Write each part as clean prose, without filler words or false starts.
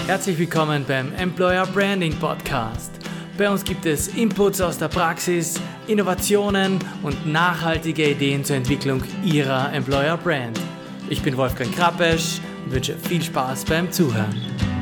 Herzlich willkommen beim Employer Branding Podcast. Bei uns gibt es Inputs aus der Praxis, Innovationen und nachhaltige Ideen zur Entwicklung Ihrer Employer Brand. Ich bin Wolfgang Krappesch und wünsche viel Spaß beim Zuhören.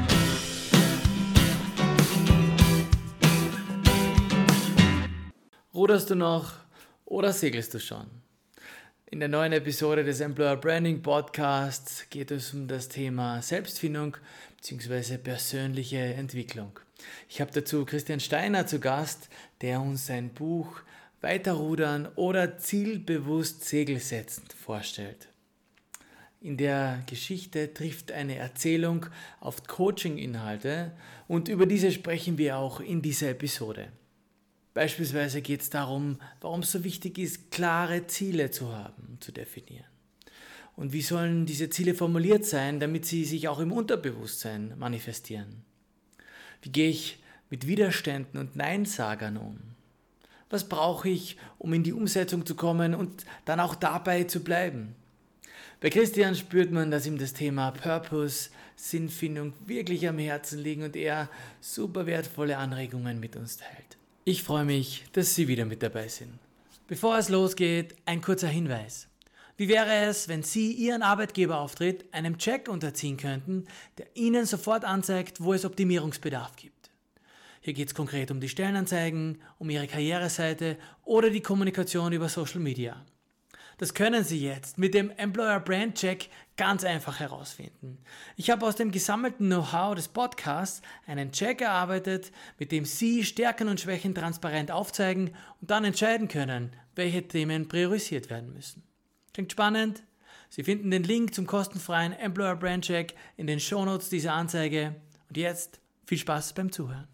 Ruderst du noch oder segelst du schon? In der neuen Episode des Employer Branding Podcasts geht es um das Thema Selbstfindung bzw. persönliche Entwicklung. Ich habe dazu Christian Steiner zu Gast, der uns sein Buch Weiterrudern oder zielbewusst Segel setzen vorstellt. In der Geschichte trifft eine Erzählung auf Coaching-Inhalte und über diese sprechen wir auch in dieser Episode. Beispielsweise geht es darum, warum es so wichtig ist, klare Ziele zu haben, zu definieren. Und wie sollen diese Ziele formuliert sein, damit sie sich auch im Unterbewusstsein manifestieren? Wie gehe ich mit Widerständen und Neinsagern um? Was brauche ich, um in die Umsetzung zu kommen und dann auch dabei zu bleiben? Bei Christian spürt man, dass ihm das Thema Purpose, Sinnfindung wirklich am Herzen liegt und er super wertvolle Anregungen mit uns teilt. Ich freue mich, dass Sie wieder mit dabei sind. Bevor es losgeht, ein kurzer Hinweis. Wie wäre es, wenn Sie Ihren Arbeitgeberauftritt einem Check unterziehen könnten, der Ihnen sofort anzeigt, wo es Optimierungsbedarf gibt? Hier geht es konkret um die Stellenanzeigen, um Ihre Karriereseite oder die Kommunikation über Social Media. Das können Sie jetzt mit dem Employer Brand Check ganz einfach herausfinden. Ich habe aus dem gesammelten Know-how des Podcasts einen Check erarbeitet, mit dem Sie Stärken und Schwächen transparent aufzeigen und dann entscheiden können, welche Themen priorisiert werden müssen. Klingt spannend? Sie finden den Link zum kostenfreien Employer Brand Check in den Shownotes dieser Anzeige. Und jetzt viel Spaß beim Zuhören.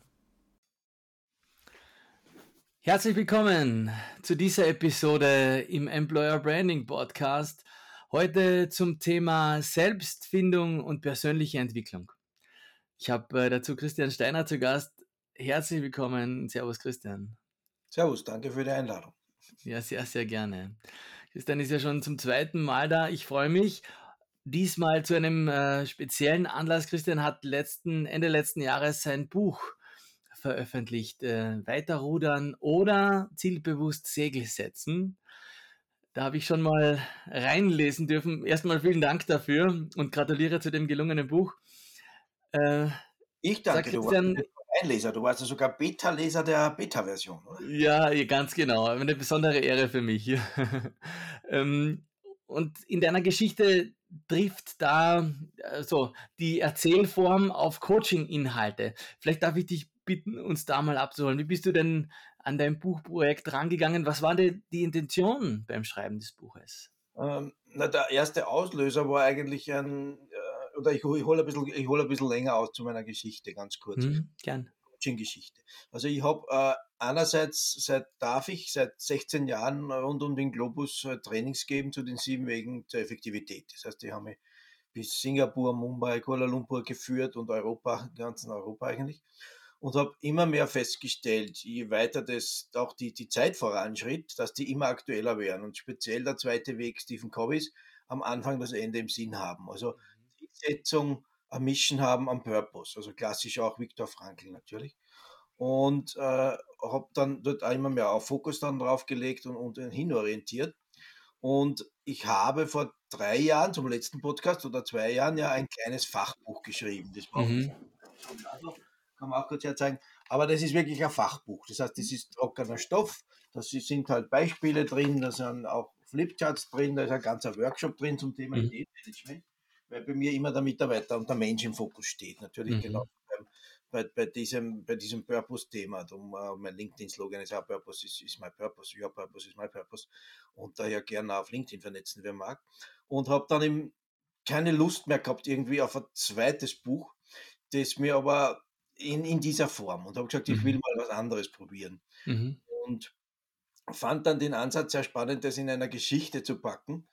Herzlich willkommen zu dieser Episode im Employer Branding Podcast. Heute zum Thema Selbstfindung und persönliche Entwicklung. Ich habe dazu Christian Steiner zu Gast. Herzlich willkommen. Servus Christian. Servus, danke für die Einladung. Ja, sehr, sehr gerne. Christian ist ja schon zum zweiten Mal da. Ich freue mich. Diesmal zu einem speziellen Anlass. Christian hat Ende letzten Jahres sein Buch veröffentlicht, Weiterrudern oder zielbewusst Segel setzen. Da habe ich schon mal reinlesen dürfen. Erstmal vielen Dank dafür und gratuliere zu dem gelungenen Buch. Ich Sag danke, du warst Christian, nicht nur Einleser, du warst ja sogar Beta-Leser der Beta-Version, oder? ja, ganz genau, eine besondere Ehre für mich. ähm, und in deiner Geschichte trifft da die Erzählform auf Coaching-Inhalte. Vielleicht darf ich dich bitten, uns da mal abzuholen. Wie bist du denn an dein Buchprojekt rangegangen? Was war denn die Intention beim Schreiben des Buches? Der erste Auslöser war eigentlich ich hole ein bisschen länger aus zu meiner Geschichte, ganz kurz. Gern. Coaching-Geschichte. Also ich habe einerseits seit 16 Jahren rund um den Globus Trainings geben zu den 7 Wegen zur Effektivität. Das heißt, die haben mich bis Singapur, Mumbai, Kuala Lumpur geführt und ganzen Europa eigentlich. Und habe immer mehr festgestellt, je weiter das auch die Zeit voranschritt, dass die immer aktueller werden. Und speziell der zweite Weg Stephen Coveys am Anfang das Ende im Sinn haben. Also Zielsetzung, eine Mission haben am Purpose. Also klassisch auch Viktor Frankl natürlich. Und habe dann dort auch immer mehr auf Fokus dann drauf gelegt und hinorientiert. Und ich habe vor 3 Jahren, zum letzten Podcast oder 2 Jahren, ja ein kleines Fachbuch geschrieben. Das war auch kann man auch kurz herzeigen. Aber das ist wirklich ein Fachbuch. Das heißt, das ist trockener Stoff. Da sind halt Beispiele drin, da sind auch Flipcharts drin, da ist ein ganzer Workshop drin zum Thema Ideenmanagement, weil bei mir immer der Mitarbeiter und der Mensch im Fokus steht. Natürlich genau bei diesem Purpose-Thema. Mein LinkedIn-Slogan ist auch Purpose is my purpose, your purpose is my purpose. Und daher gerne auf LinkedIn vernetzen, wer mag. Und habe dann keine Lust mehr gehabt irgendwie auf ein zweites Buch, das mir aber in dieser Form, und habe gesagt, ich will mal was anderes probieren. Und fand dann den Ansatz sehr spannend, das in einer Geschichte zu packen,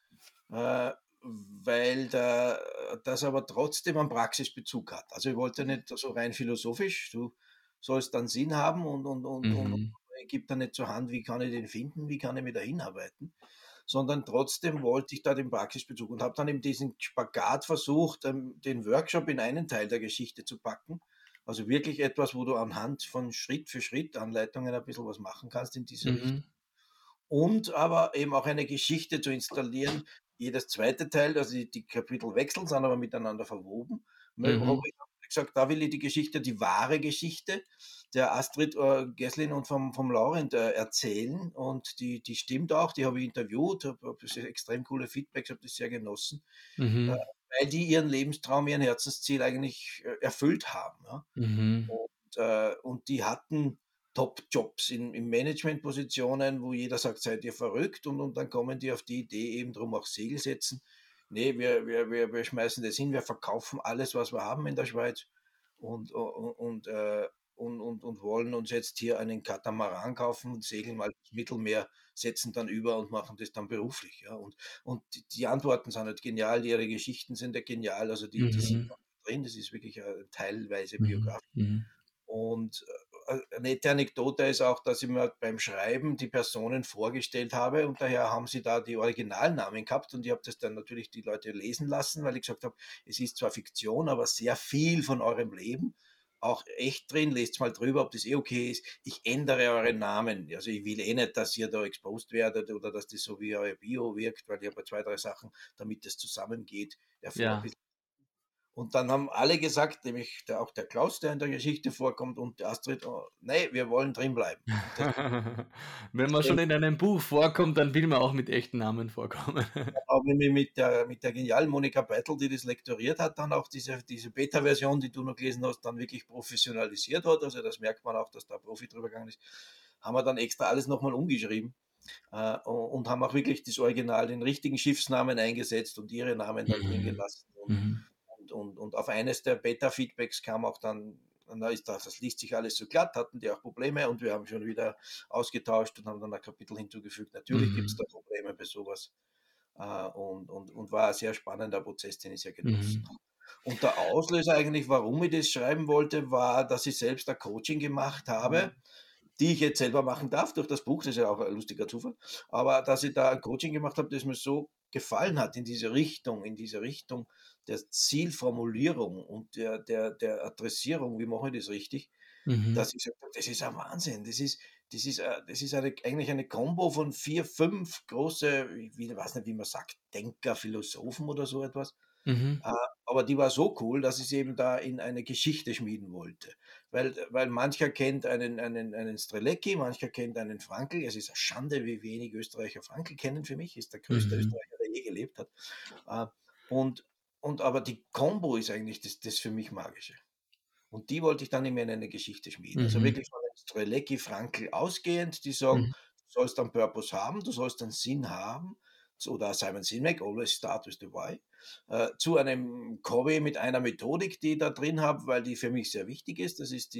weil das aber trotzdem einen Praxisbezug hat. Also ich wollte nicht so rein philosophisch, du sollst dann Sinn haben und gib dann nicht zur Hand, wie kann ich den finden, wie kann ich mir da hinarbeiten, sondern trotzdem wollte ich da den Praxisbezug und habe dann eben diesen Spagat versucht, den Workshop in einen Teil der Geschichte zu packen. Also wirklich etwas, wo du anhand von Schritt für Schritt Anleitungen ein bisschen was machen kannst in diese Richtung. Mhm. Und aber eben auch eine Geschichte zu installieren. Jedes zweite Teil, also die Kapitel wechseln, sind aber miteinander verwoben. Habe Mhm. ich gesagt, da will ich die Geschichte, die wahre Geschichte der Astrid Geslin und vom Laurent erzählen. Und die stimmt auch, die habe ich interviewt, habe extrem coole Feedbacks, habe das sehr genossen, äh, Mhm. weil die ihren Lebenstraum, ihren Herzensziel eigentlich erfüllt haben. Ja. Mhm. Und die hatten Top-Jobs in Managementpositionen, wo jeder sagt, seid ihr verrückt? Und dann kommen die auf die Idee, eben drum auch Segel setzen. Nee, wir schmeißen das hin, wir verkaufen alles, was wir haben in der Schweiz und, und wollen uns jetzt hier einen Katamaran kaufen und segeln mal das Mittelmeer, setzen dann über und machen das dann beruflich. Ja. Und die Antworten sind halt genial, ihre Geschichten sind ja genial, also die sind Mhm. noch drin, das ist wirklich teilweise Mhm. biografisch. Mhm. Und eine nette Anekdote ist auch, dass ich mir beim Schreiben die Personen vorgestellt habe und daher haben sie da die Originalnamen gehabt und ich habe das dann natürlich die Leute lesen lassen, weil ich gesagt habe, es ist zwar Fiktion, aber sehr viel von eurem Leben, auch echt drin, lest mal drüber, ob das eh okay ist. Ich ändere eure Namen. Also ich will eh nicht, dass ihr da exposed werdet oder dass das so wie euer Bio wirkt, weil ich habe zwei, drei Sachen, damit das zusammengeht, davor ein Ja. bisschen. Und dann haben alle gesagt, nämlich auch der Klaus, der in der Geschichte vorkommt, und die Astrid, oh, nee, wir wollen drin bleiben. Und Wenn man deswegen schon in einem Buch vorkommt, dann will man auch mit echten Namen vorkommen. haben wir mit der genialen Monika Beitel, die das lektoriert hat, dann auch diese Beta-Version, die du noch gelesen hast, dann wirklich professionalisiert hat. Also das merkt man auch, dass da ein Profi drüber gegangen ist. Haben wir dann extra alles nochmal umgeschrieben und haben auch wirklich das Original, den richtigen Schiffsnamen eingesetzt und ihre Namen dann drin Mhm. gelassen. Mhm. Und auf eines der Beta-Feedbacks kam auch dann, das liest sich alles so glatt, hatten die auch Probleme und wir haben schon wieder ausgetauscht und haben dann ein Kapitel hinzugefügt. Natürlich gibt es Mhm. da Probleme bei sowas und war ein sehr spannender Prozess, den ich sehr genossen Mhm. habe. Und der Auslöser eigentlich, warum ich das schreiben wollte, war, dass ich selbst ein Coaching gemacht habe, die ich jetzt selber machen darf durch das Buch, das ist ja auch ein lustiger Zufall, aber dass ich da ein Coaching gemacht habe, das mir so gefallen hat in diese Richtung der Zielformulierung und der Adressierung, wie mache ich das richtig, Mhm. dass ich gesagt habe, das ist ein Wahnsinn, das ist eigentlich eine Kombo von vier, fünf große, ich weiß nicht, wie man sagt, Denker, Philosophen oder so etwas, Mhm. äh, aber die war so cool, dass ich sie eben da in eine Geschichte schmieden wollte. Weil mancher kennt einen Strelecki, mancher kennt einen Frankl. Es ist eine Schande, wie wenig Österreicher Frankl kennen für mich. Ist der größte Mhm. Österreicher, der je gelebt hat. Äh, Und, und aber die Combo ist eigentlich das für mich Magische. Und die wollte ich dann immer in eine Geschichte schmieden. Also Mhm. wirklich von den Strelecki, Frankl ausgehend, die sagen, Mhm. du sollst einen Purpose haben, du sollst einen Sinn haben. So, oder Simon Sinek, always start with the why. Zu einem Covey mit einer Methodik, die ich da drin habe, weil die für mich sehr wichtig ist. Das ist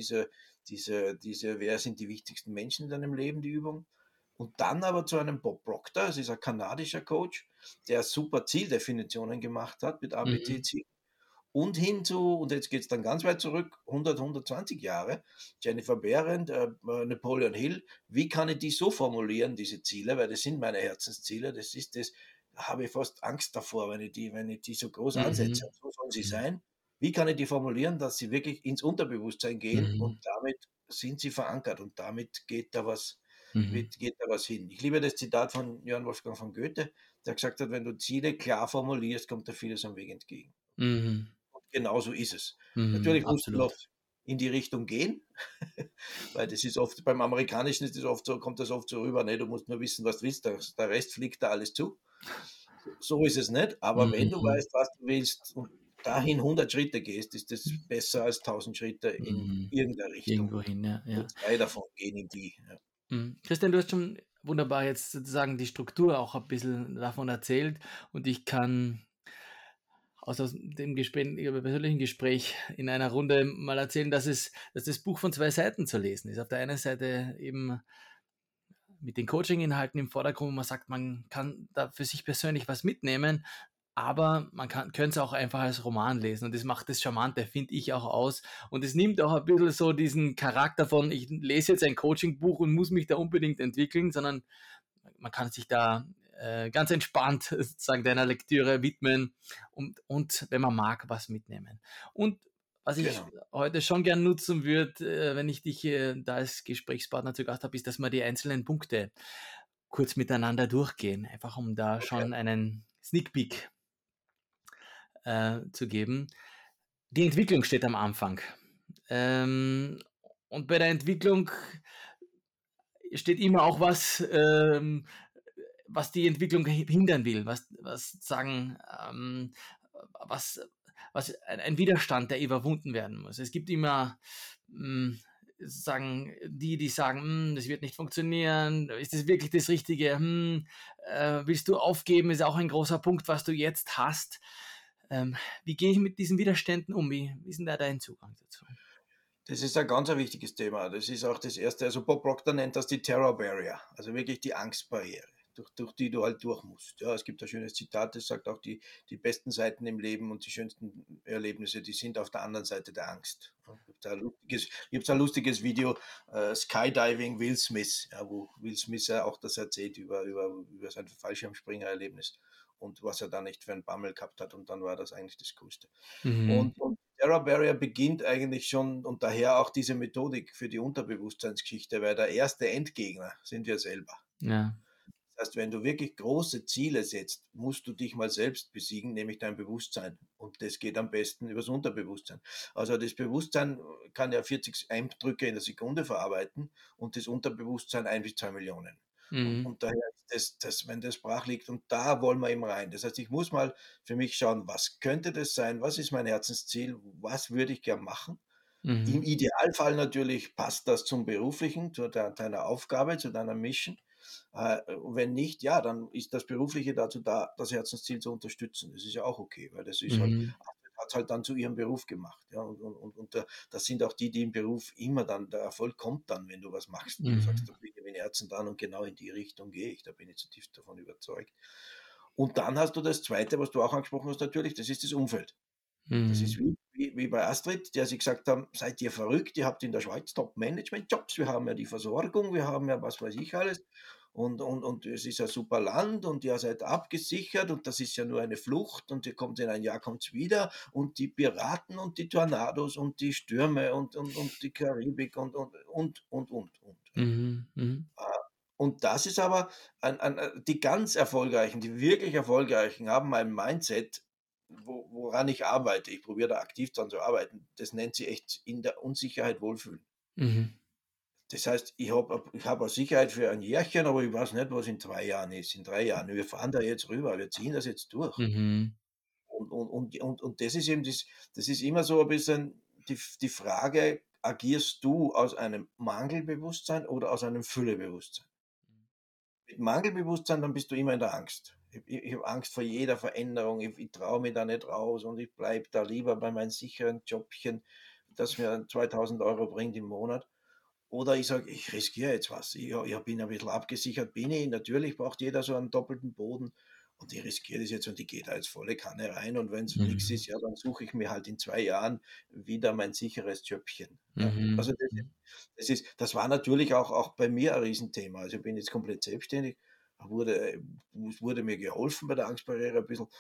wer sind die wichtigsten Menschen in deinem Leben, die Übung. Und dann aber zu einem Bob Proctor, das ist ein kanadischer Coach, der super Zieldefinitionen gemacht hat mit Mhm. ABC und hinzu, und jetzt geht es dann ganz weit zurück, 120 Jahre, Jennifer Behrend, Napoleon Hill, wie kann ich die so formulieren, diese Ziele, weil das sind meine Herzensziele, habe ich fast Angst davor, wenn ich die so groß ansetze. Mhm. So sollen sie Mhm. sein. Wie kann ich die formulieren, dass sie wirklich ins Unterbewusstsein gehen und Mhm. damit sind sie verankert und damit Mhm. geht da was hin. Ich liebe das Zitat von Johann Wolfgang von Goethe, der gesagt hat, wenn du Ziele klar formulierst, kommt dir vieles am Weg entgegen. Mhm. Und genauso ist es. Mhm. Natürlich musst du noch Absolut. in die Richtung gehen, weil das ist oft, beim Amerikanischen ist das oft so, kommt das oft so rüber, ne, du musst nur wissen, was du willst, der Rest fliegt da alles zu. So ist es nicht, aber wenn du Mhm. weißt, was du willst und dahin 100 Schritte gehst, ist das besser als 1000 Schritte in Mhm. irgendeine Richtung. Irgendwohin, ja, Nur ja. zwei davon gehen in die. Ja. Mhm. Christian, du hast schon wunderbar jetzt sozusagen die Struktur auch ein bisschen davon erzählt und ich kann aus dem persönlichen Gespräch in einer Runde mal erzählen, dass das Buch von zwei Seiten zu lesen ist. Auf der einen Seite eben mit den Coaching-Inhalten im Vordergrund, wo man sagt, man kann da für sich persönlich was mitnehmen, aber man könnte es auch einfach als Roman lesen und das macht das Charmante, finde ich, auch aus. Und es nimmt auch ein bisschen so diesen Charakter von, ich lese jetzt ein Coaching-Buch und muss mich da unbedingt entwickeln, sondern man kann sich da ganz entspannt sozusagen deiner Lektüre widmen und wenn man mag, was mitnehmen. Und was ich Genau. heute schon gern nutzen würde, wenn ich dich da als Gesprächspartner zu Gast habe, ist, dass wir die einzelnen Punkte kurz miteinander durchgehen, einfach um da Okay. schon einen Sneak Peek zu geben. Die Entwicklung steht am Anfang. Ähm, und bei der Entwicklung steht immer auch was, was die Entwicklung hindern will, was sagen, was, was ein Widerstand, der überwunden werden muss. Es gibt immer sagen die sagen, das wird nicht funktionieren, ist das wirklich das Richtige? Willst du aufgeben? Ist auch ein großer Punkt, was du jetzt hast. Wie gehe ich mit diesen Widerständen um? Wie ist denn da dein Zugang dazu? Das ist ein ganz ein wichtiges Thema. Das ist auch das erste. Also Bob Proctor nennt das die Terror Barrier, also wirklich die Angstbarriere, durch die du halt durch musst. Ja, es gibt ein schönes Zitat, das sagt auch, die besten Seiten im Leben und die schönsten Erlebnisse, die sind auf der anderen Seite der Angst. Ja, gibt ein lustiges Video, Skydiving Will Smith, ja, wo Will Smith ja auch das erzählt über sein Fallschirmspringer-Erlebnis und was er da nicht für einen Bammel gehabt hat. Und dann war das eigentlich das Größte. Mhm. Und Terror Barrier beginnt eigentlich schon und daher auch diese Methodik für die Unterbewusstseinsgeschichte, weil der erste Endgegner sind wir selber. Ja. Das heißt, wenn du wirklich große Ziele setzt, musst du dich mal selbst besiegen, nämlich dein Bewusstsein. Und das geht am besten übers Unterbewusstsein. Also das Bewusstsein kann ja 40 Eindrücke in der Sekunde verarbeiten und das Unterbewusstsein 1 bis 2 Millionen. Mhm. Und daher ist das, wenn das brach liegt, und da wollen wir eben rein. Das heißt, ich muss mal für mich schauen, was könnte das sein, was ist mein Herzensziel, was würde ich gern machen. Im Mhm. Idealfall natürlich passt das zum Beruflichen, zu deiner Aufgabe, zu deiner Mission. Wenn nicht, ja, dann ist das Berufliche dazu da, das Herzensziel zu unterstützen. Das ist ja auch okay, weil das ist halt, Mhm. hat es halt dann zu ihrem Beruf gemacht. Ja, und das sind auch die im Beruf immer dann, der Erfolg kommt dann, wenn du was machst, wo du sagst, Mhm. da bin ich mit dem Herzen dran und genau in die Richtung gehe ich, da bin ich zutiefst davon überzeugt. Und dann hast du das Zweite, was du auch angesprochen hast, natürlich, das ist das Umfeld. Das ist Mhm. wie bei Astrid, der sie gesagt haben, seid ihr verrückt, ihr habt in der Schweiz Top-Management-Jobs, wir haben ja die Versorgung, wir haben ja was weiß ich alles und es ist ein super Land und ihr seid abgesichert und das ist ja nur eine Flucht und ihr kommt in ein Jahr, kommt's wieder und die Piraten und die Tornados und die Stürme und die Karibik und. Ja. Mhm. Mhm. Und das ist aber die ganz Erfolgreichen, die wirklich Erfolgreichen haben ein Mindset, woran ich arbeite. Ich probiere da aktiv dran zu arbeiten. Das nennt sie echt in der Unsicherheit wohlfühlen. Mhm. Das heißt, ich hab auch Sicherheit für ein Jährchen, aber ich weiß nicht, was in 3 Jahren ist. In 3 Jahren. Wir fahren da jetzt rüber, wir ziehen das jetzt durch. Mhm. Und das ist eben das ist immer so ein bisschen die Frage, agierst du aus einem Mangelbewusstsein oder aus einem Füllebewusstsein? Mit Mangelbewusstsein, dann bist du immer in der Angst. Ich habe Angst vor jeder Veränderung, ich traue mich da nicht raus und ich bleibe da lieber bei meinem sicheren Jobchen, das mir 2.000 € bringt im Monat. Oder ich sage, ich riskiere jetzt was. Ich bin ein bisschen abgesichert, bin ich. Natürlich braucht jeder so einen doppelten Boden. Und ich riskiere das jetzt und ich gehe da jetzt volle Kanne rein. Und wenn es nichts Mhm. ist, ja, dann suche ich mir halt in 2 Jahren wieder mein sicheres Jobchen. Ja. Mhm. Also das war natürlich auch bei mir ein Riesenthema. Also ich bin jetzt komplett selbstständig. Es wurde mir geholfen bei der Angstbarriere ein bisschen.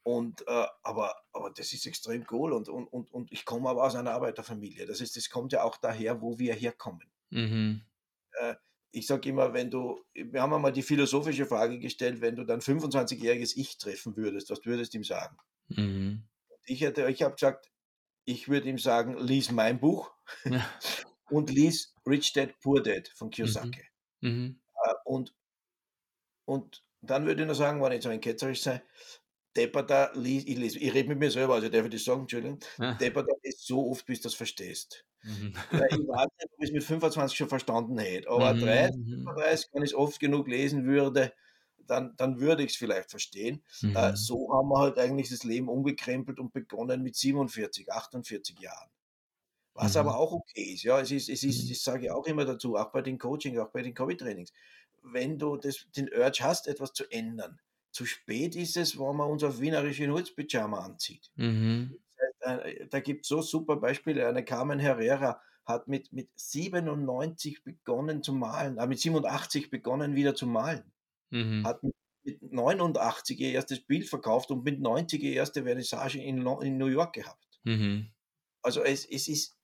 Aber das ist extrem cool und ich komme aber aus einer Arbeiterfamilie. Das kommt ja auch daher, wo wir herkommen. Mhm. Äh, Ich sage immer, wir haben einmal die philosophische Frage gestellt, wenn du dein 25-jähriges Ich treffen würdest, was würdest du ihm sagen? Mhm. Ich habe gesagt, ich würde ihm sagen, lies mein Buch Ja. und lies Rich Dad Poor Dad von Mhm. Kiyosaki. Mhm. Und dann würde ich nur sagen, wenn ich so ein ketzerisch sei, Depperter, ich rede mit mir selber, also darf ich das sagen, Entschuldigung, Ja. Depperter, lies so oft, bis du das verstehst. Mhm. Weil ich weiß nicht, ob ich es mit 25 schon verstanden hätte, aber 30, Mhm. 35, wenn ich es oft genug lesen würde, dann würde ich es vielleicht verstehen. Mhm. So haben wir halt eigentlich das Leben umgekrempelt und begonnen mit 47, 48 Jahren. Was aber Mhm. auch okay ist, ja, Mhm. ich sage ja auch immer dazu, auch bei den Coaching, auch bei den Covid-Trainings, wenn du den Urge hast, etwas zu ändern, zu spät ist es, wenn man uns auf wienerische Nutzpyjama anzieht. Mhm. Da gibt es so super Beispiele. Eine Carmen Herrera hat mit 97 begonnen zu malen, mit 87 begonnen wieder zu malen. Mhm. Hat mit mit 89 ihr erstes Bild verkauft und mit 90 ihr erste Vernissage in New York gehabt. Mhm. Also es ist,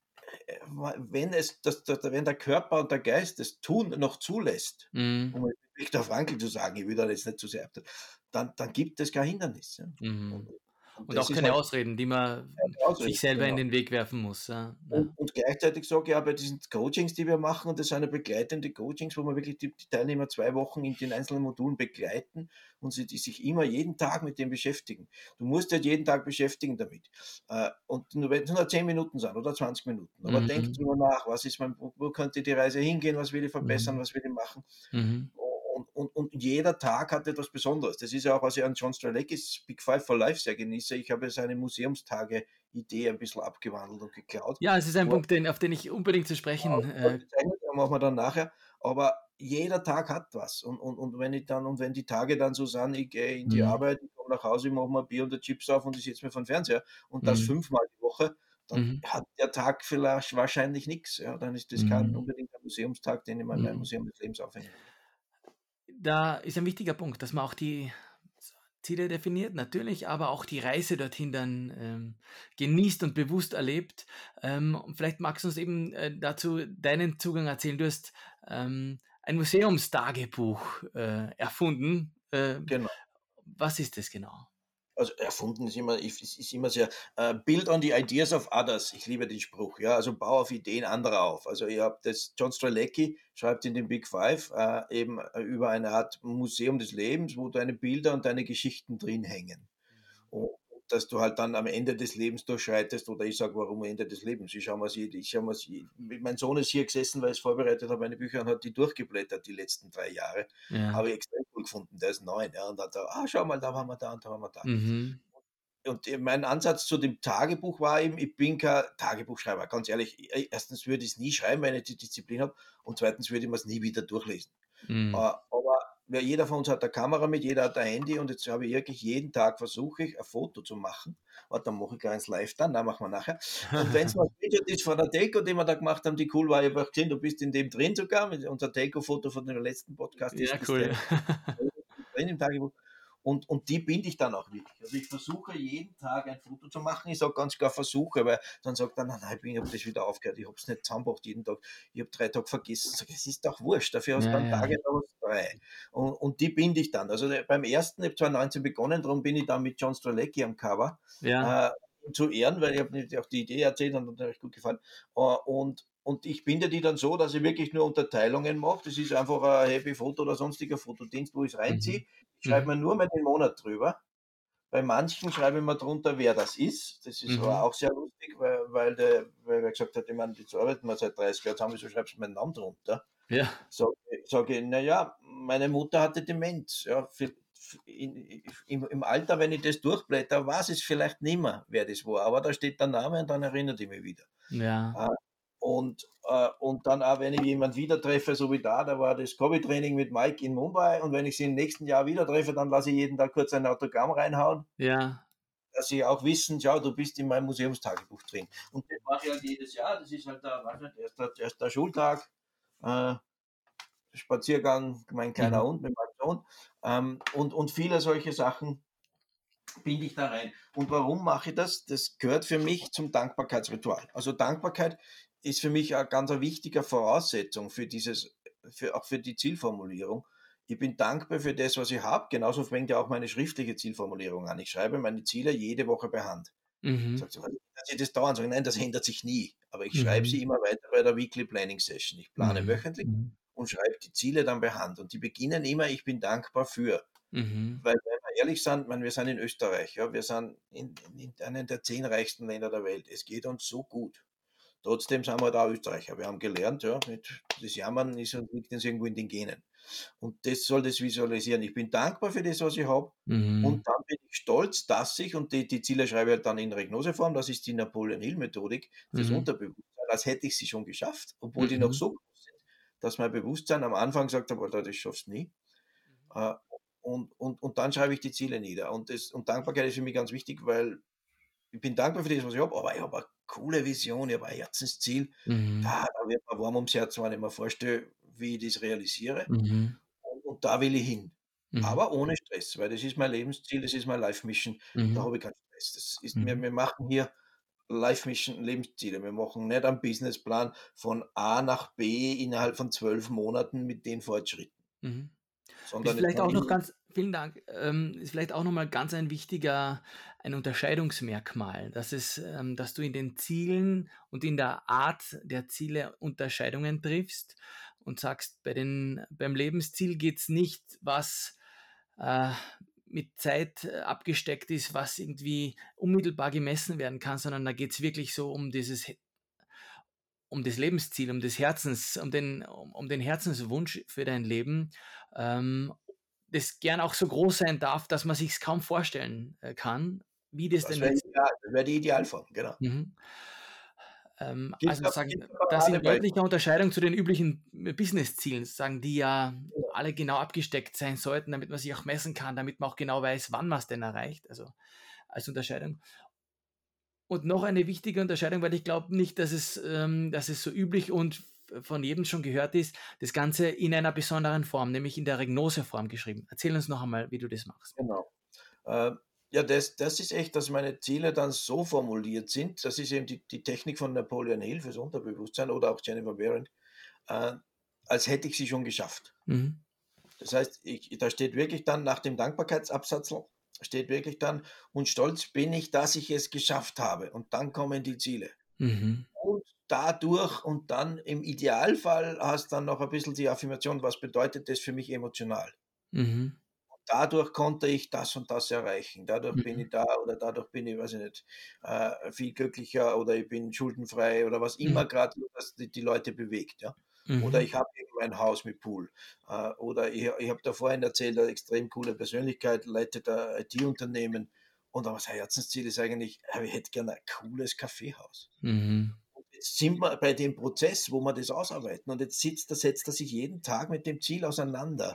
wenn der Körper und der Geist das Tun noch zulässt, Mhm. um mit Viktor Frankl zu sagen, ich will da jetzt nicht zu sehr, dann gibt es kein Hindernis. Ja. Und, Mhm. und Und das auch ist keine halt Ausreden, die man keine Ausrede, sich selber in genau. den Weg werfen muss, ja. Ja. Und gleichzeitig sage ich ja, bei diesen Coachings, die wir machen, und das sind ja begleitende Coachings, wo wir wirklich die Teilnehmer 2 Wochen in den einzelnen Modulen begleiten und die sich immer jeden Tag mit dem beschäftigen. Du musst dich jeden Tag beschäftigen damit. Und nur wenn es nur 10 Minuten sind oder 20 Minuten, aber denk Mhm. drüber nach, wo könnte die Reise hingehen, was will ich verbessern, Mhm. was will ich machen. Mhm. Und jeder Tag hat etwas Besonderes. Das ist ja auch, was ich an John Streleckis Big Five for Life sehr genieße. Ich habe seine Museumstage-Idee ein bisschen abgewandelt und geklaut. Ja, es ist ein Wo Punkt, auf den ich unbedingt zu sprechen, aufgezeichnet, machen wir dann nachher. Aber jeder Tag hat was. Und wenn die Tage dann so sind, ich gehe in die mhm. Arbeit, ich komme nach Hause, ich mache mir ein Bier und ein Chips auf und ich setze mir vor den Fernseher und das Mhm. 5-mal die Woche, dann Mhm. hat der Tag vielleicht wahrscheinlich nichts. Ja, dann ist das kein Mhm. unbedingt ein Museumstag, den ich mal in meinem Mhm. Museum des Lebens aufhängen will. Da ist ein wichtiger Punkt, dass man auch die Ziele definiert, natürlich, aber auch die Reise dorthin dann genießt und bewusst erlebt. Und vielleicht magst du uns eben dazu deinen Zugang erzählen. Du hast ein Museumstagebuch erfunden. Genau. Was ist das genau? Also erfunden ist immer sehr build on the ideas of others. Ich liebe den Spruch, ja. Also bau auf Ideen anderer auf. Also ihr habt das, John Strzelecki schreibt in den Big Five eben über eine Art Museum des Lebens, wo deine Bilder und deine Geschichten drin hängen. Und dass du halt dann am Ende des Lebens durchschreitest, oder ich sage, warum Ende des Lebens? Mein Sohn ist hier gesessen, weil ich es vorbereitet habe, meine Bücher, und hat die durchgeblättert die letzten 3 Jahre. Ja. Habe ich extrem cool gefunden, der ist 9. Ja, und hat da, schau mal, da waren wir da und da waren wir da. Mhm. Und mein Ansatz zu dem Tagebuch war eben, ich bin kein Tagebuchschreiber, ganz ehrlich. Erstens würde ich es nie schreiben, wenn ich die Disziplin habe, und zweitens würde ich mir es nie wieder durchlesen. Mhm. Aber jeder von uns hat eine Kamera mit, jeder hat ein Handy, und jetzt habe ich wirklich jeden Tag versuche ich, ein Foto zu machen. Warte, dann mache ich gleich eins live dann, machen wir nachher. Und wenn es mal Screenshot ist von der Telco, den wir da gemacht haben, die cool war, ich habe auch gesehen, du bist in dem drin sogar, unser Telco-Foto von dem letzten Podcast Ja, ist cool. drin im Tagebuch. Und die binde ich dann auch wirklich. Also ich versuche jeden Tag ein Foto zu machen. Ich sage ganz klar versuche, weil dann sagt er, nein, ich habe das wieder aufgehört, ich habe es nicht zusammengebracht jeden Tag, ich habe 3 Tage vergessen. Sag, es ist doch wurscht, dafür hast du Ja, dann ja. Tage daraus 3. Und die binde ich dann. Also beim ersten, ich habe 2019 begonnen, darum bin ich dann mit John Strzelecki am Cover, Ja. äh, ihm zu ehren, weil ich habe auch die Idee erzählt und hat euch gut gefallen. Und ich binde die dann so, dass ich wirklich nur Unterteilungen mache. Das ist einfach ein Happy Foto oder sonstiger Fotodienst, wo ich es reinziehe. Mhm. Ich schreibe Mhm. mir nur meinen Monat drüber. Bei manchen schreibe ich mir drunter, wer das ist. Das ist aber Mhm. auch sehr lustig, weil er gesagt hat, ich meine, jetzt arbeiten wir seit 30 Jahren zusammen, wieso schreibst du meinen Namen drunter? Ja. Sage ich, naja, meine Mutter hatte Demenz. Ja, im Alter, wenn ich das durchblätter, weiß ich vielleicht nicht mehr, wer das war. Aber da steht der Name und dann erinnert ich mich wieder. Ja. Äh, und dann auch, wenn ich jemanden wieder treffe, so wie da war das Hobbytraining mit Mike in Mumbai, und wenn ich sie im nächsten Jahr wieder treffe, dann lasse ich jeden Tag kurz ein Autogramm reinhauen, Ja. dass sie auch wissen, schau, du bist in meinem Museumstagebuch drin. Und das mache ich halt jedes Jahr, das ist halt der, weiß nicht, erster Schultag, äh, Spaziergang, mein kleiner Mhm. Hund mit meinem Sohn, und viele solche Sachen binde ich da rein. Und warum mache ich das? Das gehört für mich zum Dankbarkeitsritual. Also Dankbarkeit ist für mich eine ganz wichtige Voraussetzung auch für die Zielformulierung. Ich bin dankbar für das, was ich habe. Genauso fängt ja auch meine schriftliche Zielformulierung an. Ich schreibe meine Ziele jede Woche per Hand. Mhm. Sagt sie, dass sie das dauern? Sag ich, nein, das ändert sich nie. Aber ich schreibe sie Mhm. immer weiter bei der Weekly Planning Session. Ich plane Mhm. wöchentlich Mhm. und schreibe die Ziele dann per Hand. Und die beginnen immer, ich bin dankbar für. Mhm. Weil, wenn wir ehrlich sind, meine, wir sind in Österreich, ja, wir sind in einem der 10 reichsten Länder der Welt. Es geht uns so gut. Trotzdem sind wir da Österreicher. Wir haben gelernt, ja, das Jammern liegt uns irgendwo in den Genen. Und das soll das visualisieren. Ich bin dankbar für das, was ich habe. Mhm. Und dann bin ich stolz, dass und die Ziele schreibe ich halt dann in Regnoseform, das ist die Napoleon-Hill-Methodik fürs Mhm. Unterbewusstsein, als hätte ich sie schon geschafft, obwohl die noch Mhm. so groß sind, dass mein Bewusstsein am Anfang sagt, aber das schaffst du nie. Äh, und dann schreibe ich die Ziele nieder. Und Dankbarkeit ist für mich ganz wichtig, weil ich bin dankbar für das, was ich habe, aber ich habe eine coole Vision, ich habe ein Herzensziel. Mhm. Da wird mir warm ums Herz, wenn ich mir vorstelle, wie ich das realisiere. Mhm. Und da will ich hin. Mhm. aber ohne Stress, weil das ist mein Lebensziel, das ist meine Life Mission. Da Mhm. habe ich keinen Stress. Das ist Mhm. wir machen hier Life Mission, Lebensziele. Wir machen nicht einen Businessplan von A nach B innerhalb von 12 Monaten mit den Fortschritten, Mhm. Ist sondern es vielleicht kann auch noch immer ganz vielen Dank. Ist vielleicht auch noch mal ganz ein Unterscheidungsmerkmal, dass du in den Zielen und in der Art der Ziele Unterscheidungen triffst und sagst, beim Lebensziel geht's nicht, was, äh, mit Zeit, abgesteckt ist, was irgendwie unmittelbar gemessen werden kann, sondern da geht's wirklich so um das Lebensziel, um den Herzenswunsch für dein Leben, ähm, das gern auch so groß sein darf, dass man sich's kaum vorstellen, kann, wie das das denn wäre jetzt ideal, das wäre die Idealform, genau. mhm. Gibt's Also da gibt's sagen da das in Paradebeispiele? deutlicher Unterscheidung zu den üblichen Business-Zielen, sagen die ja alle genau abgesteckt sein sollten, damit man sich auch messen kann, damit man auch genau weiß, wann man's denn erreicht, also als Unterscheidung. Und noch eine wichtige Unterscheidung, weil ich glaube nicht, dass es so üblich und von jedem schon gehört ist, das Ganze in einer besonderen Form, nämlich in der Regnoseform geschrieben. Erzähl uns noch einmal, wie du das machst, bitte. Genau. Ja, das ist echt, dass meine Ziele dann so formuliert sind, das ist eben die Technik von Napoleon Hill fürs Unterbewusstsein oder auch Jennifer Behrend, äh, als hätte ich sie schon geschafft. Mhm. Das heißt, da steht wirklich dann nach dem Dankbarkeitsabsatz, steht wirklich dann, und stolz bin ich, dass ich es geschafft habe. Und dann kommen die Ziele. Mhm. Und dadurch und dann im Idealfall hast dann noch ein bisschen die Affirmation, was bedeutet das für mich emotional? Mhm. Dadurch konnte ich das und das erreichen. Dadurch bin Mhm. ich da oder dadurch bin ich, weiß ich nicht, viel glücklicher oder ich bin schuldenfrei oder was Mhm. immer gerade die Leute bewegt, ja. Oder Mhm. ich habe eben ein Haus mit Pool. Oder ich habe da vorhin erzählt, eine extrem coole Persönlichkeit, leitet ein IT-Unternehmen. Und aber sein Herzensziel ist eigentlich, ich hätte gerne ein cooles Kaffeehaus. Mhm. Jetzt sind wir bei dem Prozess, wo wir das ausarbeiten. Und jetzt setzt er sich jeden Tag mit dem Ziel auseinander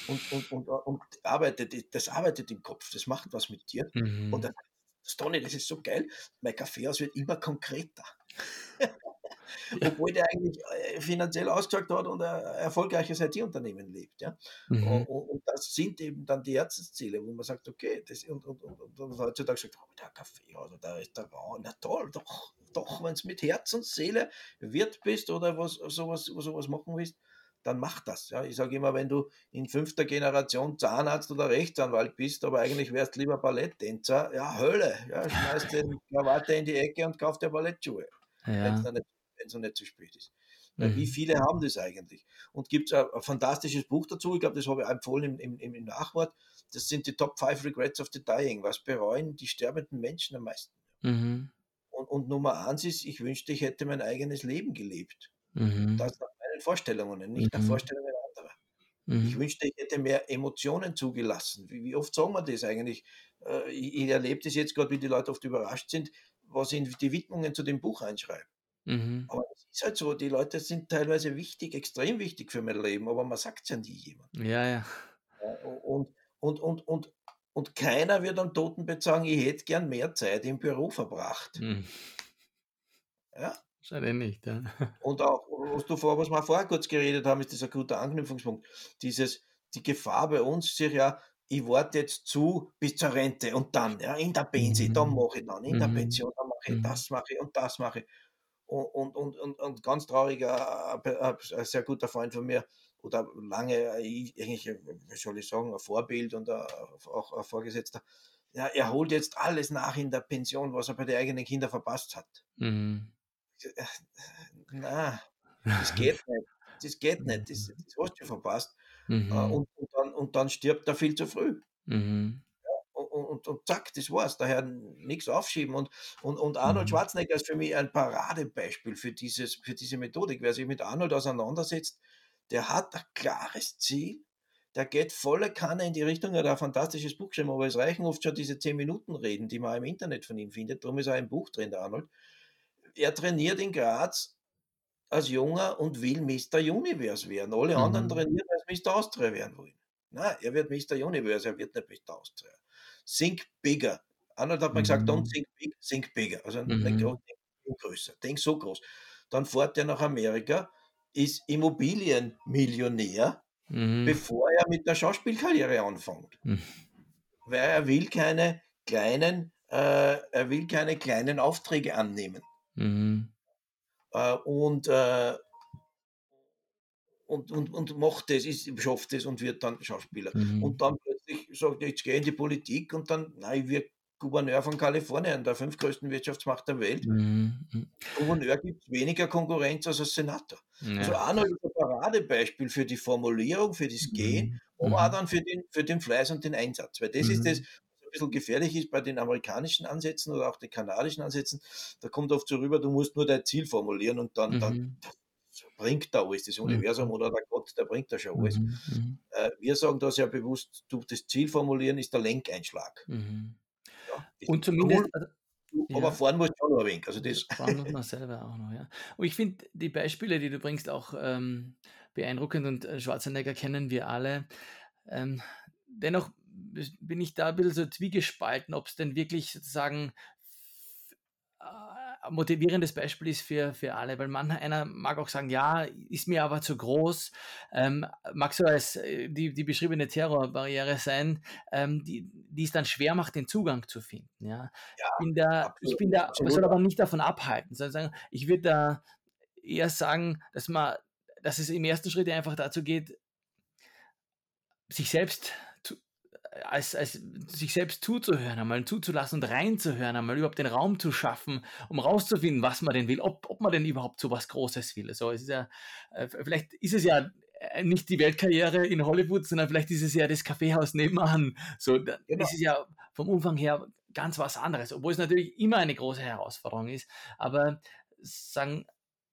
und arbeitet, das arbeitet im Kopf, das macht was mit dir. Und Mhm. das Toni, das ist so geil, mein Kaffeehaus wird immer konkreter. Obwohl der eigentlich finanziell ausgesagt hat und ein erfolgreiches IT-Unternehmen lebt. Ja? Mhm. Und das sind eben dann die Herzensziele, wo man sagt, okay, und heutzutage sagt, oh, der Kaffeehaus oder der Restaurant, na toll, doch, wenn es mit Herz und Seele Wirt bist oder sowas machen willst, dann mach das. Ja? Ich sage immer, wenn du in 5. Generation Zahnarzt oder Rechtsanwalt bist, aber eigentlich wärst lieber Balletttänzer, ja, Hölle. Ja? Schmeiß den Krawatte in die Ecke und kauf dir Ballettschuhe, wenn es Ja. dann nicht wenn es noch nicht zu spät ist. Weil wie Mhm. viele haben das eigentlich? Und gibt es ein fantastisches Buch dazu, ich glaube, das habe ich auch empfohlen im Nachwort, das sind die Top 5 Regrets of the Dying. Was bereuen die sterbenden Menschen am meisten? Mhm. Und Nummer eins ist, ich wünschte, ich hätte mein eigenes Leben gelebt. Und Mhm. das nach meinen Vorstellungen, nicht nach Mhm. Vorstellungen anderer. Ich Mhm. wünschte, ich hätte mehr Emotionen zugelassen. Wie oft sagen wir das eigentlich? Ich erlebe das jetzt gerade, wie die Leute oft überrascht sind, was in die Widmungen zu dem Buch einschreiben. Mhm. Aber es ist halt so, die Leute sind teilweise wichtig, extrem wichtig für mein Leben, aber man sagt es ja nie jemandem. Ja, ja. Ja, und und und und keiner wird am Totenbett sagen: „Ich hätte gern mehr Zeit im Büro verbracht." Mhm. Ja? Wahrscheinlich nicht, ja. Und auch, was wir vorher kurz geredet haben, ist das ein guter Anknüpfungspunkt. Dieses die Gefahr bei uns ist ja: „Ich warte jetzt zu bis zur Rente und dann, ja, in der Pensi, dann Mhm. mache ich dann, in der Mhm. Pension, dann mache ich Mhm. das mache ich und das mache ich." Und ganz trauriger, ein sehr guter Freund von mir oder lange, eigentlich, wie soll ich sagen, ein Vorbild und auch ein Vorgesetzter. Ja, er holt jetzt alles nach in der Pension, was er bei den eigenen Kindern verpasst hat. Mhm. Äh, Na, das geht nicht. Das geht nicht. Das hast du verpasst. Mhm. Und dann stirbt er viel zu früh. Mhm. Und zack, das war's. Daher nichts aufschieben. Und Arnold Mhm. Schwarzenegger ist für mich ein Paradebeispiel für diese Methodik. Wer sich mit Arnold auseinandersetzt, der hat ein klares Ziel, der geht volle Kanne in die Richtung. Er hat ein fantastisches Buch geschrieben, aber es reichen oft schon diese 10 Minuten Reden, die man auch im Internet von ihm findet. Darum ist auch ein Buch drin, der Arnold. Er trainiert in Graz als Junger und will Mister Universe werden. Alle anderen Mhm. trainieren, weil sie Mister Austria werden wollen. Nein, er wird Mister Universe, er wird nicht Mister Austria. Think bigger. Arnold hat mal gesagt, don't Mhm. think big, think bigger. Also nicht Mhm. groß, denk größer, denk so groß. Dann fährt er nach Amerika, ist Immobilienmillionär, bevor er mit der Schauspielkarriere anfängt. Mhm. Weil er will keine kleinen Aufträge annehmen. Mhm. Äh, und, äh, und macht das, schafft das und wird dann Schauspieler. Mhm. Und dann plötzlich sagt er, jetzt gehe ich in die Politik und dann, ich werde Gouverneur von Kalifornien, der fünftgrößten Wirtschaftsmacht der Welt. Mhm. Mhm. Gouverneur gibt es weniger Konkurrenz als Senator. Also Ja. Arnold ist ein Paradebeispiel für die Formulierung, für das Gehen, Mhm. aber auch Mhm. dann für den Fleiß und den Einsatz. Weil das ist das, Mhm. was ein bisschen gefährlich ist bei den amerikanischen Ansätzen oder auch den kanadischen Ansätzen. Da kommt oft so rüber, du musst nur dein Ziel formulieren und dann Mhm. bringt da alles. Das Universum Mhm. oder der Gott, der bringt da schon alles. Mhm. Mhm. Wir sagen da sehr bewusst, das Ziel formulieren ist der Lenkeinschlag. Mhm. Ja, ist Und zumindest, cool, also, aber ja, fahren musst du schon noch ein wenig. Also das, fahren muss man selber auch noch, ja. Und ich finde die Beispiele, die du bringst, auch beeindruckend und Schwarzenegger kennen wir alle. Dennoch bin ich da ein bisschen so zwiegespalten, ob es denn wirklich sozusagen motivierendes Beispiel ist für alle, weil einer mag auch sagen, ja, ist mir aber zu groß, mag so als die beschriebene Terrorbarriere sein, die es dann schwer macht, den Zugang zu finden. Ja. ja, Ich absolut, bin da, aber absolut. soll aber nicht davon abhalten, sondern sagen, ich würde da eher sagen, dass es im ersten Schritt einfach dazu geht, sich selbst zu, als sich selbst zuzuhören, einmal zuzulassen und reinzuhören, einmal überhaupt den Raum zu schaffen, um rauszufinden, was man denn will, ob man denn überhaupt so was Großes will. Also es ist ja, vielleicht ist es ja nicht die Weltkarriere in Hollywood, sondern vielleicht ist es ja das Kaffeehaus nebenan. So, da Genau. ist es ja vom Umfang her ganz was anderes, obwohl es natürlich immer eine große Herausforderung ist. Aber sagen,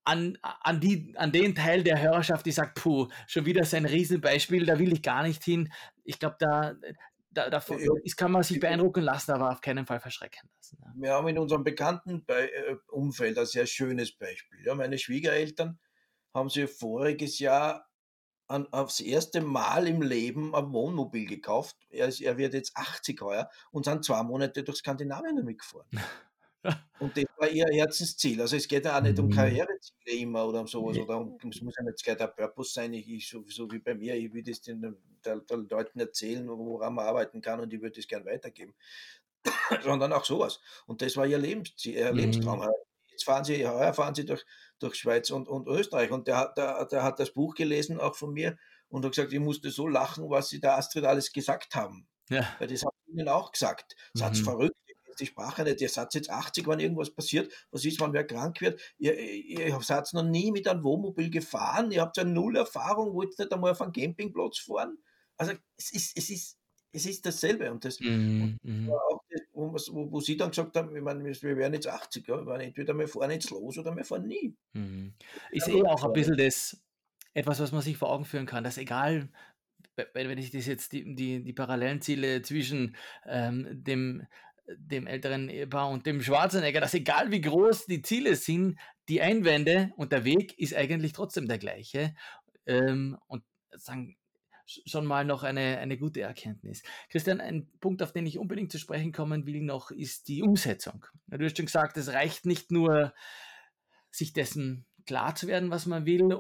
an den Teil der Hörerschaft, die sagt, puh, schon wieder so ein Riesenbeispiel, da will ich gar nicht hin. Ich glaube, Ja, kann man sich beeindrucken lassen, aber auf keinen Fall verschrecken lassen. Ja. wir haben in unserem bekannten Umfeld ein sehr schönes Beispiel. Ja, meine Schwiegereltern haben sich voriges Jahr aufs erste Mal im Leben ein Wohnmobil gekauft. Er wird jetzt 80 heuer und sind 2 Monate durch Skandinavien damit gefahren. Und das war ihr Herzensziel. Also es geht ja auch nicht um Mhm. Karriereziele immer oder um sowas oder es muss ja nicht gleich der Purpose sein. So wie bei mir, ich will das den Leuten erzählen, woran man arbeiten kann und ich würde das gern weitergeben. Sondern auch sowas. Und das war ihr Lebensziel, ihr Mhm. Lebenstraum. Heuer fahren sie durch Schweiz und Österreich. Und der hat das Buch gelesen, auch von mir, und hat gesagt, ich musste so lachen, was sie der Astrid alles gesagt haben. Ja. Weil das haben sie ihnen auch gesagt. Satz Mhm. verrückt, die Sprache nicht. Ihr seid jetzt 80, wenn irgendwas passiert. Was ist, wenn wer krank wird? Ihr seid noch nie mit einem Wohnmobil gefahren. Ihr habt ja null Erfahrung, wollt nicht einmal auf einen Campingplatz fahren. Also es ist dasselbe. Und Mhm. Mhm. auch das, wo Sie dann gesagt haben, ich meine, wir werden jetzt 80, ja, ich meine, entweder wir fahren jetzt los oder wir fahren nie. Mhm. Wir Ist sind auch ein losgefahren. bisschen etwas, was man sich vor Augen führen kann, dass egal, wenn ich das jetzt die Parallelziele zwischen dem älteren Ehepaar und dem Schwarzenegger, dass egal wie groß die Ziele sind, die Einwände und der Weg ist eigentlich trotzdem der gleiche. Und sagen, schon mal noch eine gute Erkenntnis. Christian, ein Punkt, auf den ich unbedingt zu sprechen kommen will noch, ist die Umsetzung. Du hast schon gesagt, es reicht nicht nur, sich dessen klar zu werden, was man will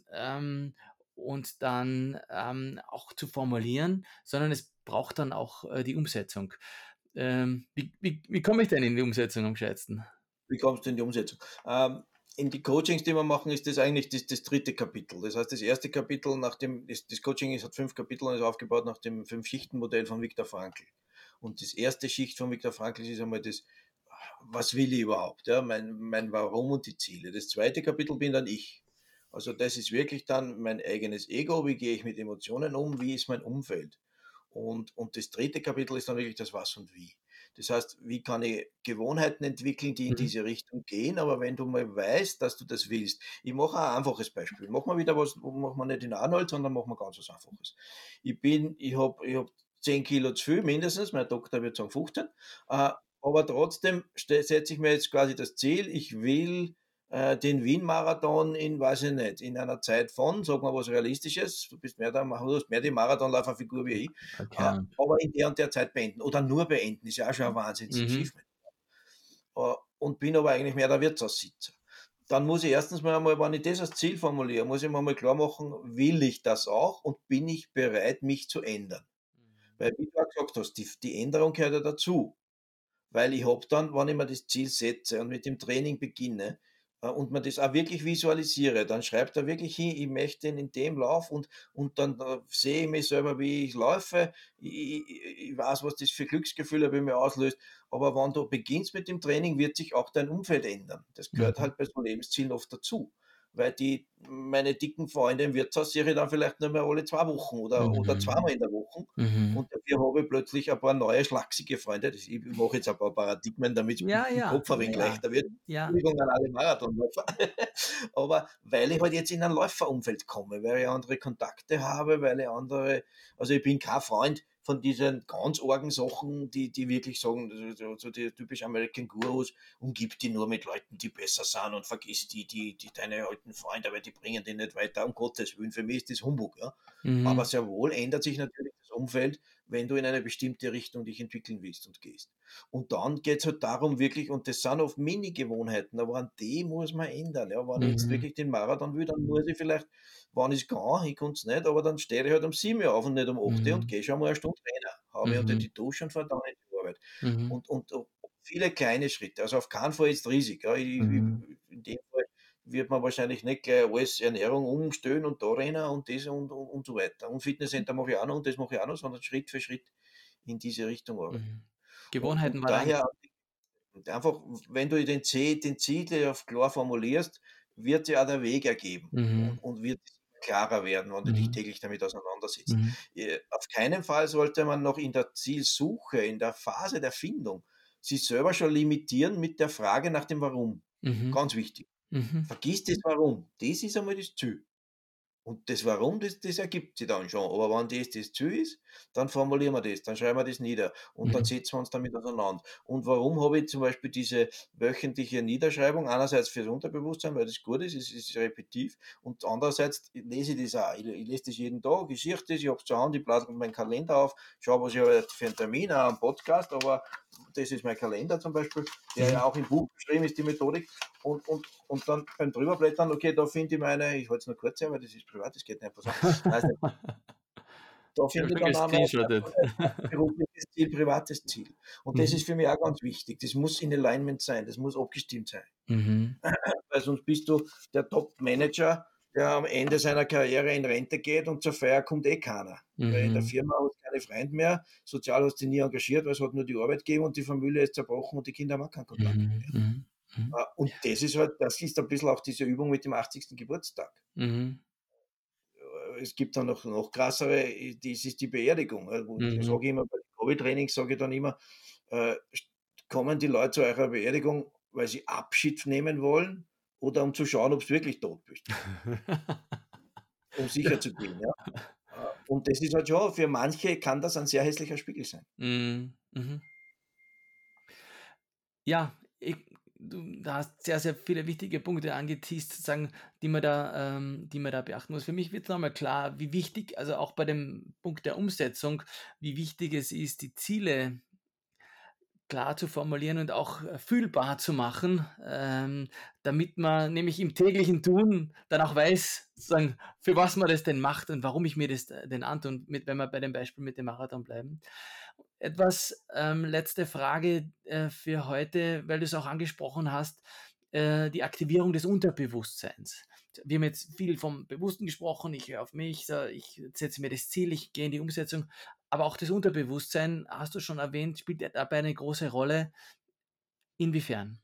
und dann auch zu formulieren, sondern es braucht dann auch die Umsetzung. Wie komme ich denn in die Umsetzung am gescheitsten? Wie kommst du in die Umsetzung? In die Coachings, die wir machen, ist das eigentlich das dritte Kapitel. Das heißt, das erste Kapitel das Coaching hat 5 Kapitel und ist aufgebaut nach dem 5-Schichten-Modell von Viktor Frankl. Und das erste Schicht von Viktor Frankl ist einmal das, was will ich überhaupt? Ja, mein Warum und die Ziele. Das zweite Kapitel bin dann ich. Also das ist wirklich dann mein eigenes Ego, wie gehe ich mit Emotionen um, wie ist mein Umfeld. Und das dritte Kapitel ist dann wirklich das Was und Wie. Das heißt, wie kann ich Gewohnheiten entwickeln, die in Mhm. diese Richtung gehen, aber wenn du mal weißt, dass du das willst. Ich mache ein einfaches Beispiel. Machen wir wieder was, machen wir nicht in Arnold, sondern machen wir ganz was Einfaches. Ich hab 10 Kilo zu viel mindestens, mein Doktor wird sagen 15, aber trotzdem setze ich mir jetzt quasi das Ziel, ich will den Wien-Marathon weiß ich nicht, in einer Zeit von, sagen wir was Realistisches, du hast mehr die Marathonläuferfigur wie ich, Okay. aber in der und der Zeit beenden oder nur beenden, ist ja auch schon ein Mhm. Wahnsinnsachievement. Und bin aber eigentlich mehr der Wirtsaussitzer. dann muss ich erstens mal einmal, wenn ich das als Ziel formuliere, muss ich mir mal klar machen, will ich das auch und bin ich bereit, mich zu ändern? Weil, wie du auch gesagt hast, die Änderung gehört ja dazu. Weil ich habe dann, wenn ich mir das Ziel setze und mit dem Training beginne, und mir das auch wirklich visualisiere, dann schreibe da wirklich hin, ich möchte in dem Lauf und dann sehe ich mich selber, wie ich laufe. Ich weiß, was das für Glücksgefühle bei mir auslöst. Aber wenn du beginnst mit dem Training, wird sich auch dein Umfeld ändern. Das gehört Mhm. halt bei so Lebenszielen oft dazu. Weil meine dicken Freunde im Wirtshaus sehe ich dann vielleicht nur mehr alle 2 Wochen oder Mhm. zweimal in der Woche. Mhm. Und dafür habe ich plötzlich ein paar neue schlachsige Freunde. Ich mache jetzt ein paar Paradigmen, damit es Ja, im ja, Kopf ein ja, wenig ja. leichter wird. Ja. Entschuldigung an alle Marathonläufer. Aber weil ich halt jetzt in ein Läuferumfeld komme, weil ich andere Kontakte habe, weil ich andere, also ich bin kein Freund von diesen ganz argen Sachen, die wirklich sagen, so die typisch American Gurus, umgib dich nur mit Leuten, die besser sind und vergiss deine alten Freunde, weil die bringen dich nicht weiter, um Gottes Willen. Für mich ist das Humbug, ja. Aber Mhm. sehr wohl ändert sich natürlich das Umfeld, wenn du in eine bestimmte Richtung dich entwickeln willst und gehst. Und dann geht es halt darum, wirklich, und das sind oft Mini-Gewohnheiten, aber an die muss man ändern. Ja, wenn ich jetzt Mhm. wirklich den Marathon will, dann muss ich vielleicht, wann ich kann, ich kann es nicht, aber dann stehe ich halt um 7 Uhr auf und nicht um 8 Uhr und Mhm. gehe schon mal eine Stunde rein, hau mich unter Mhm. die Dusche und fahre dann in die Arbeit. Mhm. Und viele kleine Schritte, also auf keinen Fall jetzt riesig. Ja, Mhm. in dem Fall wird man wahrscheinlich nicht gleich alles Ernährung umstellen und da rennen und das und so weiter. Und Fitnesscenter mache ich auch noch und das mache ich auch noch, sondern Schritt für Schritt in diese Richtung arbeiten. Mhm. Und Gewohnheiten war da daher einfach, wenn du den Ziel auf klar formulierst, wird dir auch der Weg ergeben mhm. und wird klarer werden, wenn du dich Mhm. täglich damit auseinandersetzt. Mhm. Auf keinen Fall sollte man noch in der Zielsuche, in der Phase der Findung, sich selber schon limitieren mit der Frage nach dem Warum. Mhm. Ganz wichtig. Mhm. Vergiss das Warum. Das ist einmal das Ziel. Und das Warum, das ergibt sich dann schon. Aber wenn das Ziel ist, dann formulieren wir das, dann schreiben wir das nieder und dann Mhm. setzen wir uns damit auseinander. Und warum habe ich zum Beispiel diese wöchentliche Niederschreibung? Einerseits fürs Unterbewusstsein, weil das gut ist, es ist repetitiv, und andererseits lese ich das auch. Ich lese das jeden Tag, ich sehe das, ich habe es zur Hand, ich blätter meinen Kalender auf, schaue, was ich habe für einen Termin, auch am Podcast, aber das ist mein Kalender zum Beispiel, der Mhm. ja auch im Buch beschrieben ist, die Methodik. Und dann beim Drüberblättern, okay, da finde ich meine, ich halte es nur kurz her, weil das ist privat, das geht nicht einfach so. Nein, da Ich habe finde ich schon dann auch gescreenshottet. mein berufliches Ziel, privates Ziel. Und das Mhm. ist für mich auch ganz wichtig. Das muss in Alignment sein, das muss abgestimmt sein. Mhm. Weil sonst bist du der Top-Manager, der am Ende seiner Karriere in Rente geht und zur Feier kommt eh keiner. Weil in der Mhm. Firma hast du keine Freunde mehr, sozial hast du dich nie engagiert, weil es hat nur die Arbeit gegeben und die Familie ist zerbrochen und die Kinder haben auch keinen Kontakt Mhm. mehr. Mhm. Mhm. Und das ist halt, das ist ein bisschen auch diese Übung mit dem 80. Geburtstag. Mhm. Es gibt dann noch krassere, das ist die Beerdigung. Da Mhm. sage ich immer, bei den Covid-Trainings sage ich dann immer, äh, kommen die Leute zu eurer Beerdigung, weil sie Abschied nehmen wollen oder um zu schauen, ob du wirklich tot bist, um sicher zu gehen. Ja? Und das ist halt schon, für manche kann das ein sehr hässlicher Spiegel sein. Mhm. Mhm. Ja, du hast sehr, sehr viele wichtige Punkte angeteast, sozusagen, die man da beachten muss. Für mich wird nochmal klar, wie wichtig, also auch bei dem Punkt der Umsetzung, wie wichtig es ist, die Ziele klar zu formulieren und auch fühlbar zu machen, damit man nämlich im täglichen Tun dann auch weiß, sozusagen, für was man das denn macht und warum ich mir das denn antue, wenn wir bei dem Beispiel mit dem Marathon bleiben. Etwas, letzte Frage für heute, weil du es auch angesprochen hast, die Aktivierung des Unterbewusstseins. Wir haben jetzt viel vom Bewussten gesprochen, ich höre auf mich, so, ich setze mir das Ziel, ich gehe in die Umsetzung, aber auch das Unterbewusstsein, hast du schon erwähnt, spielt ja dabei eine große Rolle. Inwiefern?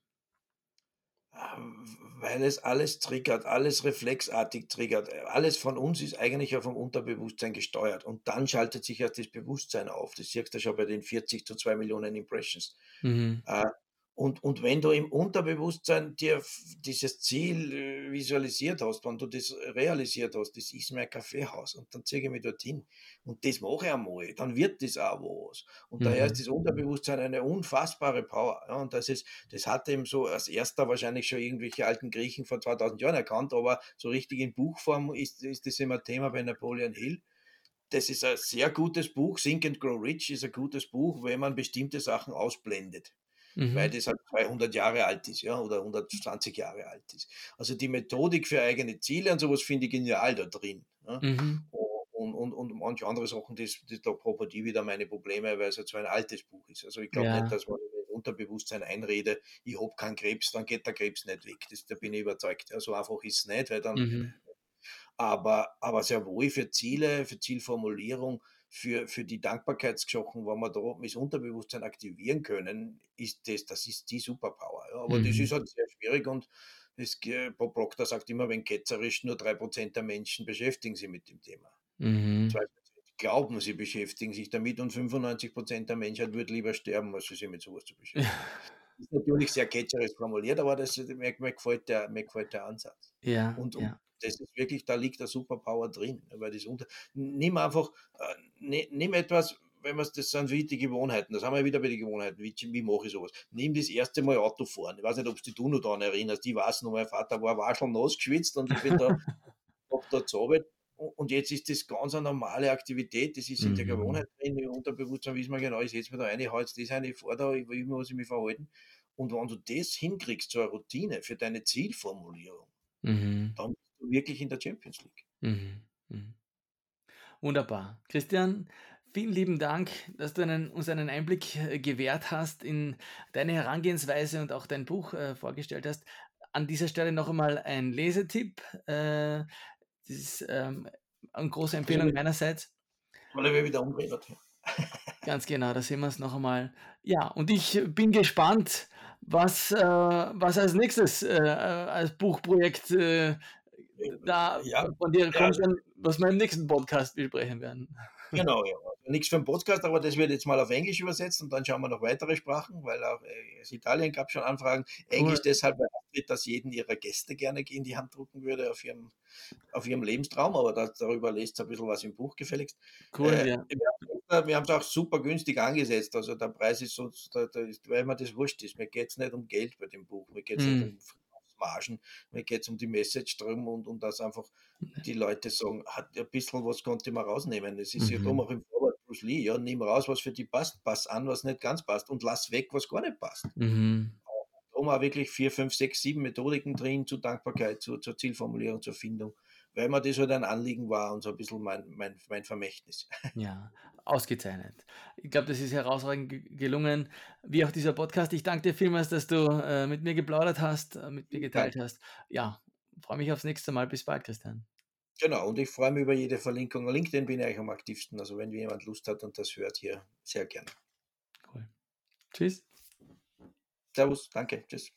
Weil es alles triggert, alles reflexartig triggert. Alles von uns ist eigentlich ja vom Unterbewusstsein gesteuert. Und dann schaltet sich erst das Bewusstsein auf. Das siehst du schon bei den 40 zu 2 Millionen Impressions. Mhm. Äh, und wenn du im Unterbewusstsein dir dieses Ziel visualisiert hast, wenn du das realisiert hast, das ist mein Kaffeehaus und dann ziehe ich mich dorthin und das mache ich einmal, dann wird das auch was. Und daher ist Mhm. das Unterbewusstsein eine unfassbare Power. Ja, und das hat eben so als erster wahrscheinlich schon irgendwelche alten Griechen vor 2000 Jahren erkannt, aber so richtig in Buchform ist das immer Thema bei Napoleon Hill. Das ist ein sehr gutes Buch. Think and Grow Rich ist ein gutes Buch, wenn man bestimmte Sachen ausblendet. weil Mhm. das halt 200 Jahre alt ist, ja, oder 120 Jahre alt ist. Also die Methodik für eigene Ziele und sowas finde ich genial da drin. Ja. Mhm. Und manche andere Sachen, da probiere ich wieder meine Probleme, weil es ja zwar ein altes Buch ist. Also ich glaube nicht, Ja. dass man im Unterbewusstsein einrede, ich habe keinen Krebs, dann geht der Krebs nicht weg. Da bin ich überzeugt. Ja, so einfach ist es nicht, weil dann Mhm. aber sehr wohl für Ziele, für Zielformulierung, für die Dankbarkeitsgeschichten, wenn wir da das Unterbewusstsein aktivieren können, das ist die Superpower. Ja. Aber das ist Mhm. halt sehr schwierig und Bob Proctor sagt immer, wenn ketzerisch, nur 3% der Menschen beschäftigen sich mit dem Thema. Mhm. 2% glauben, sie beschäftigen sich damit und 95% der Menschheit würde lieber sterben, als sich mit sowas zu beschäftigen. Ist natürlich sehr ketzerisch formuliert, aber mir gefällt der Ansatz. Ja, Und ja. das ist wirklich, da liegt der Superpower drin, weil nimm einfach, nimm etwas, wenn man das sind wie die Gewohnheiten, das haben wir wieder bei den Gewohnheiten, wie mache ich sowas? Nimm das erste Mal Auto fahren. Ich weiß nicht, ob du noch daran erinnerst, ich weiß noch, mein Vater war waschelnass geschwitzt und ich bin da, hab da gearbeitet und jetzt ist das ganz eine normale Aktivität, das ist in der Mhm. Gewohnheit drin, im Unterbewusstsein wissen wir genau, ich setze mir da eine, hau jetzt das eine, ich fahre da, wie muss ich mich verhalten. Und wenn du das hinkriegst, so eine Routine für deine Zielformulierung, Mhm. dann bist du wirklich in der Champions League. Mhm. Mhm. Wunderbar. Christian, vielen lieben Dank, dass du uns einen Einblick gewährt hast in deine Herangehensweise und auch dein Buch vorgestellt hast. An dieser Stelle noch einmal ein Lesetipp. Das ist eine große Das Empfehlung habe meinerseits. ich wieder umgeredet. Ganz genau, da sehen wir es noch einmal. Ja, und ich bin gespannt, was als nächstes als Buchprojekt da Ja, von dir ja, kommt, dann, was wir im nächsten Podcast besprechen werden. genau, ja. Also nichts für 'n Podcast, aber das wird jetzt mal auf Englisch übersetzt und dann schauen wir noch weitere Sprachen, weil auch, aus Italien gab's schon Anfragen. Cool, Englisch deshalb, weil Astrid das jeden ihrer Gäste gerne in die Hand drucken würde auf ihrem Lebenstraum, aber darüber lest ihr ein bisschen was im Buch gefälligst. cool, ja. Wir haben's auch super günstig angesetzt. Also, der Preis ist so, da ist, weil mir das wurscht ist. Mir geht's nicht um Geld bei dem Buch, mir geht's nicht Mhm. um Margen, mir geht's um die Message drum und dass einfach die Leute sagen: „Hat ein bisschen was konnte man rausnehmen." Es ist ja darum Mhm. auch im Vorwort Bruce Lee, ja: „Nimm raus, was für dich passt, pass an, was nicht ganz passt und lass weg, was gar nicht passt." Mhm. Darum auch wirklich 4, 5, 6, 7 Methodiken drin zur Dankbarkeit, zur Zielformulierung, zur Findung, weil mir das halt ein Anliegen war und so ein bisschen mein Vermächtnis. Ja, ausgezeichnet. Ich glaube, das ist herausragend gelungen, wie auch dieser Podcast. Ich danke dir vielmals, dass du mit mir geplaudert hast, mit mir Vielen geteilt Dank. hast. Ja, freue mich aufs nächste Mal. Bis bald, Christian. Genau, und ich freue mich über jede Verlinkung. LinkedIn bin ich eigentlich am aktivsten, also wenn jemand Lust hat und das hört hier, sehr gerne. Cool. Tschüss. Servus, danke, tschüss.